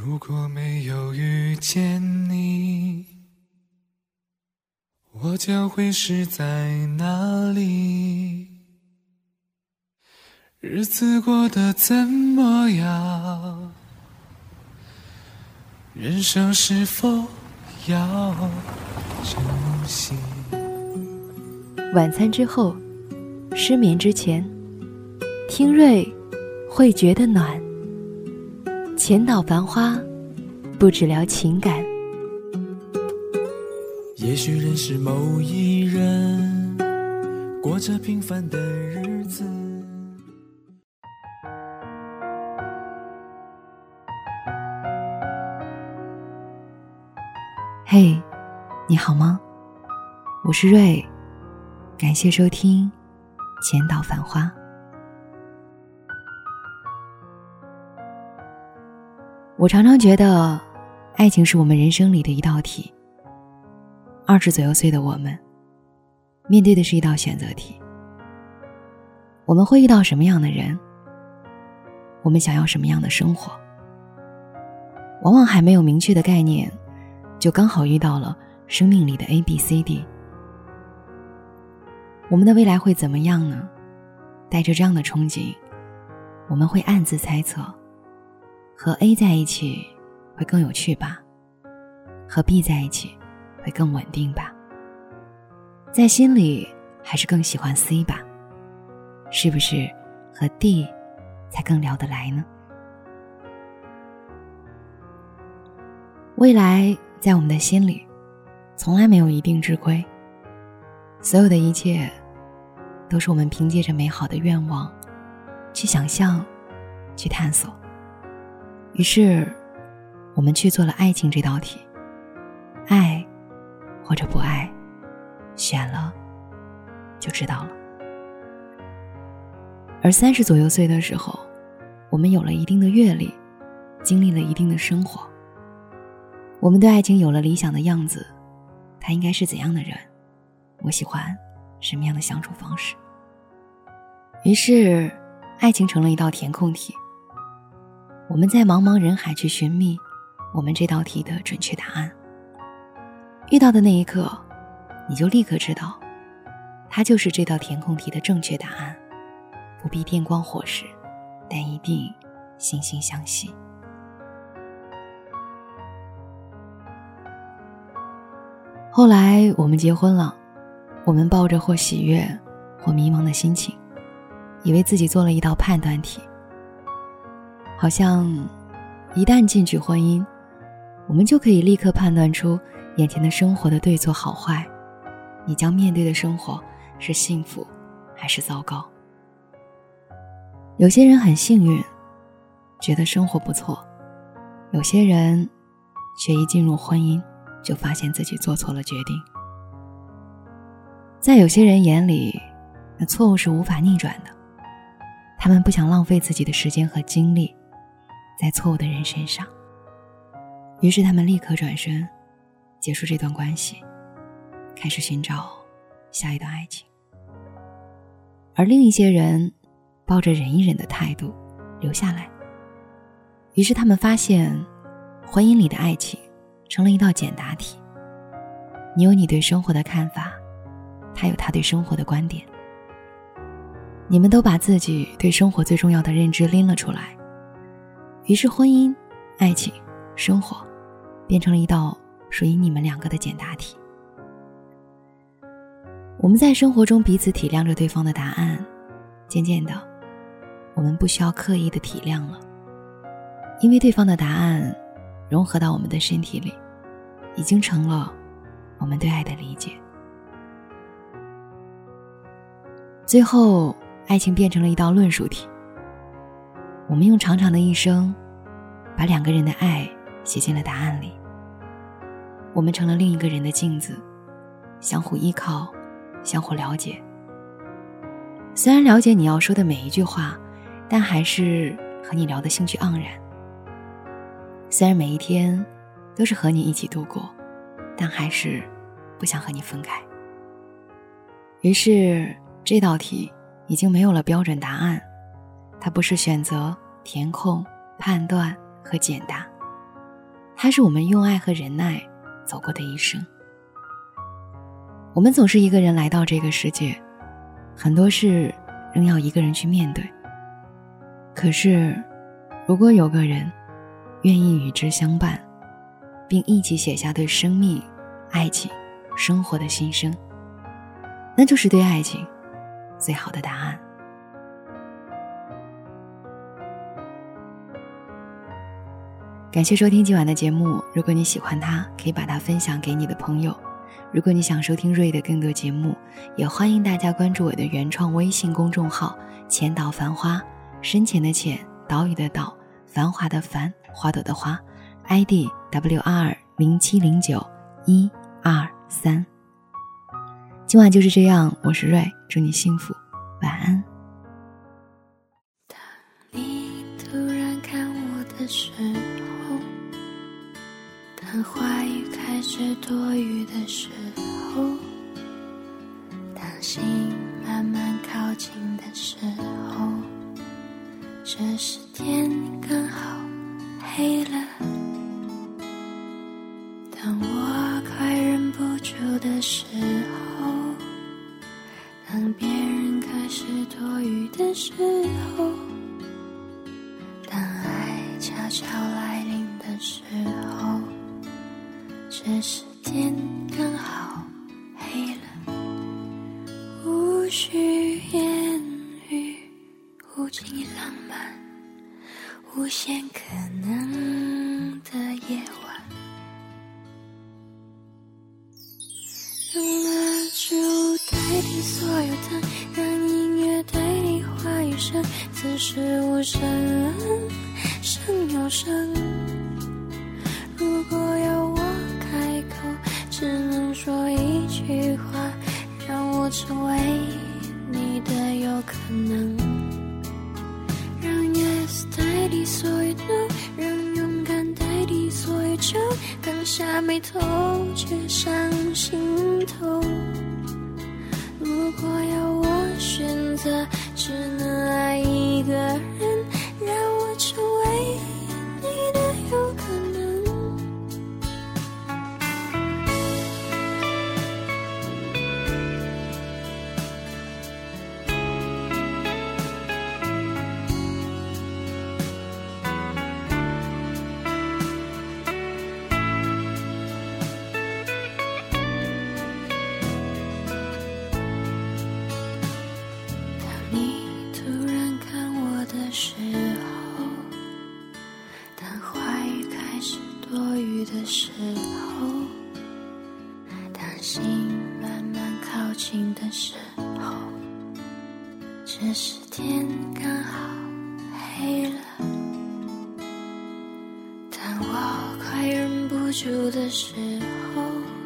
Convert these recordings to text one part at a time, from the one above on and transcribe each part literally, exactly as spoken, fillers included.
如果没有遇见你，我将会是在哪里？日子过得怎么样？人生是否要珍惜？ 晚餐之后，失眠之前，听瑞会觉得暖。浅岛繁花，不只聊情感。 也许认识某一人，过着平凡的日子。 嘿，你好吗？我是瑞，感谢收听浅岛繁花。我常常觉得爱情是我们人生里的一道题。二十左右岁的我们面对的是一道选择题。我们会遇到什么样的人，我们想要什么样的生活，往往还没有明确的概念，就刚好遇到了生命里的 A B C D。 我们的未来会怎么样呢？带着这样的憧憬，我们会暗自猜测，和 A 在一起会更有趣吧，和 B 在一起会更稳定吧，在心里还是更喜欢 C 吧，是不是和 D 才更聊得来呢？未来在我们的心里从来没有一定之规，所有的一切都是我们凭借着美好的愿望去想象，去探索。于是我们去做了爱情这道题，爱或者不爱，选了就知道了。而三十左右岁的时候，我们有了一定的阅历，经历了一定的生活，我们对爱情有了理想的样子，他应该是怎样的人，我喜欢什么样的相处方式。于是爱情成了一道填空题，我们在茫茫人海去寻觅我们这道题的准确答案。遇到的那一刻，你就立刻知道它就是这道填空题的正确答案，不必电光火石，但一定惺惺相惜。后来我们结婚了，我们抱着或喜悦或迷茫的心情，以为自己做了一道判断题，好像一旦进去婚姻，我们就可以立刻判断出眼前的生活的对错好坏，你将面对的生活是幸福还是糟糕。有些人很幸运，觉得生活不错，有些人却一进入婚姻就发现自己做错了决定。在有些人眼里，那错误是无法逆转的，他们不想浪费自己的时间和精力在错误的人身上，于是他们立刻转身结束这段关系，开始寻找下一段爱情。而另一些人抱着忍一忍的态度留下来，于是他们发现婚姻里的爱情成了一道简答题，你有你对生活的看法，他有他对生活的观点，你们都把自己对生活最重要的认知拎了出来，于是婚姻、爱情、生活变成了一道属于你们两个的简答题。我们在生活中彼此体谅着对方的答案，渐渐的我们不需要刻意的体谅了，因为对方的答案融合到我们的身体里，已经成了我们对爱的理解。最后爱情变成了一道论述题，我们用长长的一生把两个人的爱写进了答案里，我们成了另一个人的镜子，相互依靠，相互了解。虽然了解你要说的每一句话，但还是和你聊得兴趣盎然。虽然每一天都是和你一起度过，但还是不想和你分开。于是这道题已经没有了标准答案，它不是选择、填空、判断和简答， 它是我们用爱和忍耐走过的一生。我们总是一个人来到这个世界，很多事仍要一个人去面对。可是如果有个人愿意与之相伴，并一起写下对生命、爱情、生活的心声，那就是对爱情最好的答案。感谢收听今晚的节目，如果你喜欢它，可以把它分享给你的朋友。如果你想收听瑞的更多节目，也欢迎大家关注我的原创微信公众号浅岛繁花，深浅的浅，岛屿的岛，繁华的繁，花朵的花， I D W R 零七零九一二三。今晚就是这样，我是瑞，祝你幸福，晚安。 当你突然看我的时候，当话语开始多余的时候，当心慢慢靠近的时候，这时天刚好黑了。当我快忍不住的时候，当别人开始多余的时候，当爱悄悄来临的时候，这时天刚好黑了。无需言语，无尽浪漫，无限可能的夜晚，让蜡烛代替所有灯，让音乐代替话语声，此时无声胜有声。如果要我开口，只能说一句话，让我成为你的有可能，让 yes 代替所有 no， 让勇敢代替所有酒，刚下眉头却上心头。如果要我选择，只能爱一个人，让我成为你的有可能。的时候，当心慢慢靠近的时候，这时天刚好黑了。当我快忍不住的时候，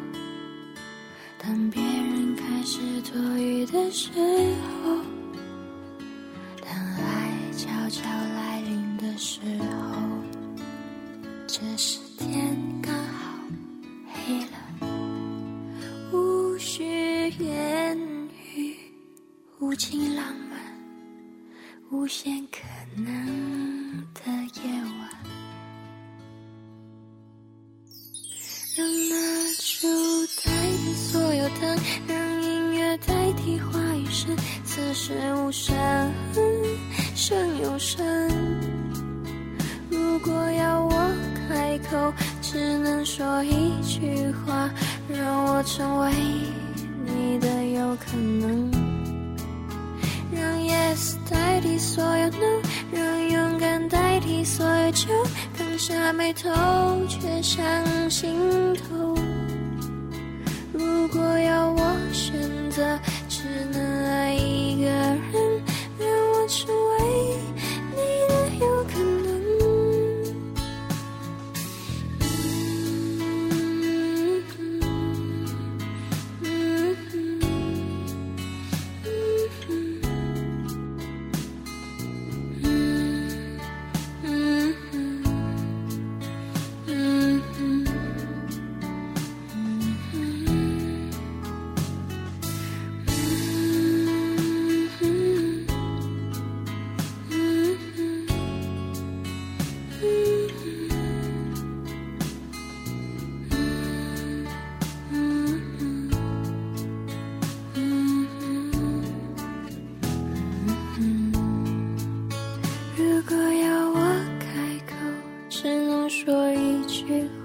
当别人开始多余的时候，当爱悄悄来临的时候，这时天刚好黑了。无需言语，无尽浪漫，无限可能的夜晚，让蜡烛代替所有灯，让音乐代替话语声，此时无声胜有声。如果要我开口，只能说一句话，让我成为你的有可能，让 yes 代替所有 no， 让勇敢代替所有酒，刚下眉头却上心头。如果要我选择，只能爱一个人，让我成为你的有可能。 说一句